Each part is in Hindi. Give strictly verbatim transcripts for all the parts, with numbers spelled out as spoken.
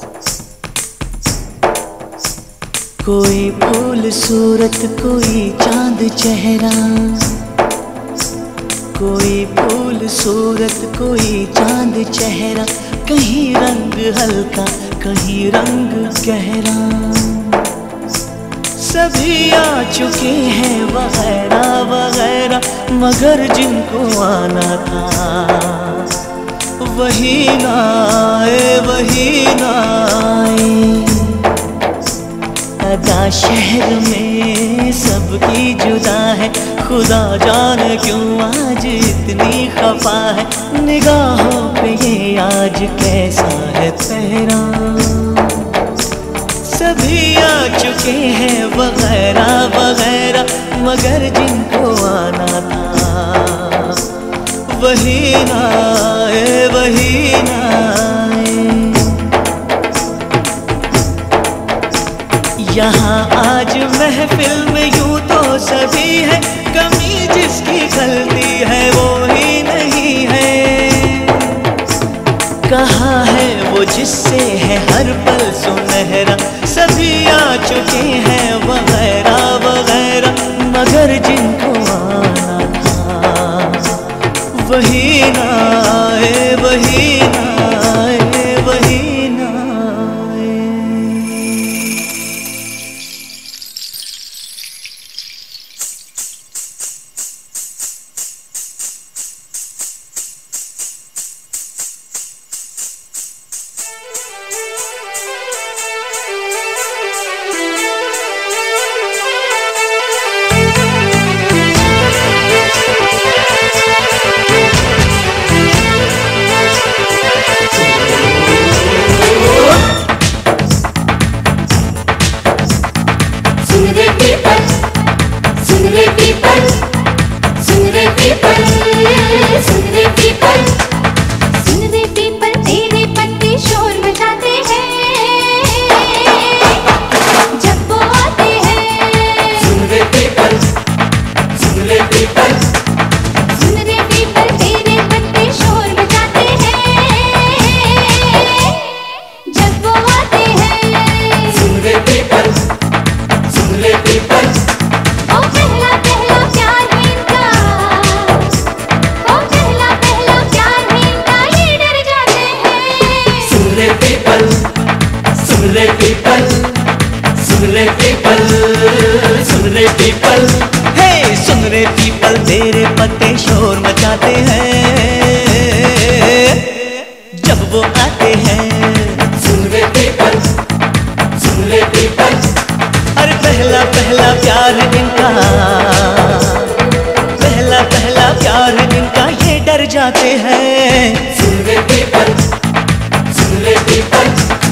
कोई फूल सूरत कोई चांद चेहरा, कोई फूल सूरत कोई चांद चेहरा, कहीं रंग हल्का कहीं रंग गहरा। सभी आ चुके हैं वगैरह वगैरह, मगर जिनको आना था वही ना आए वही ना आए। अदा शहर में सबकी जुदा है, खुदा जाने क्यों आज इतनी खफा है। निगाहों पे ये आज कैसा है पहरा। सभी आ चुके हैं वगैरह वगैरह, मगर जिनको आना था वही ना आए वही ना आए। यहाँ आज महफिल में यूं तो सभी है, कमी जिसकी गलती है वो ही नहीं है। कहाँ है वो जिससे है हर पल सुनहरा। सभी आ चुके हैं वगैरह वगैरह, मगर जिनको आना था वही ना आए वही ना आए वही ना आए। तेरे पत्ते शोर मचाते हैं जब वो आते हैं। सुन रे पीपल सुन रे पीपल, अरे पहला पहला प्यार इनका, पहला पहला प्यार इनका, ये डर जाते हैं। सुन रे पीपल सुन रे पीपल।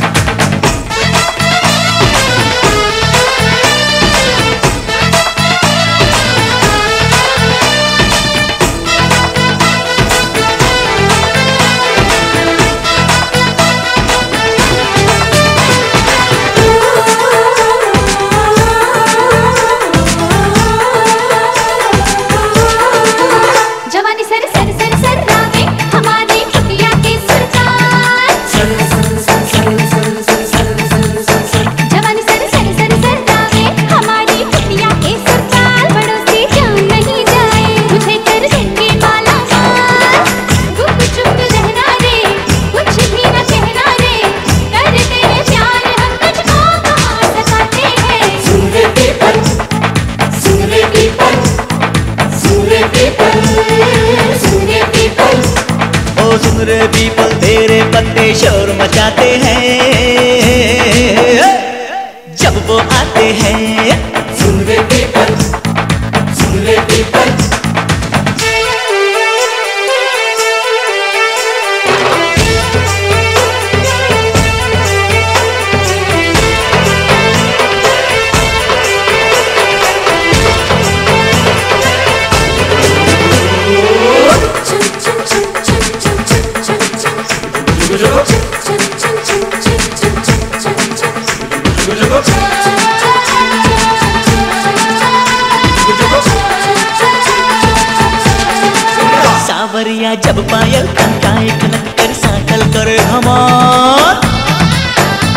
सुन रे पीपल तेरे पत्ते शोर मचाते हैं जब वो आते हैं। सुन रे पीपल सुन रे पीपल। सावरिया जब पायल खनकाए खनक कर साकल करे हमार,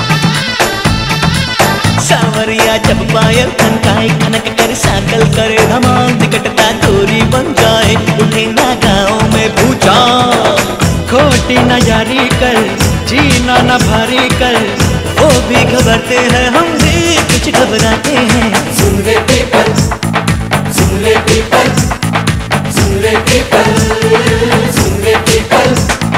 पायल खनकाए, खनक कर साकल करे धमाल, निकटता दूरी बन जाए, उठे ना गाँव में भूचाल। खोटी न जारी कर, जीना न भारी कर, वो भी घबराते हैं, हम भी कुछ घबराते हैं। सुन रे पीपल, सुन रे पीपल, सुन रे पीपल, सुन रे पीपल।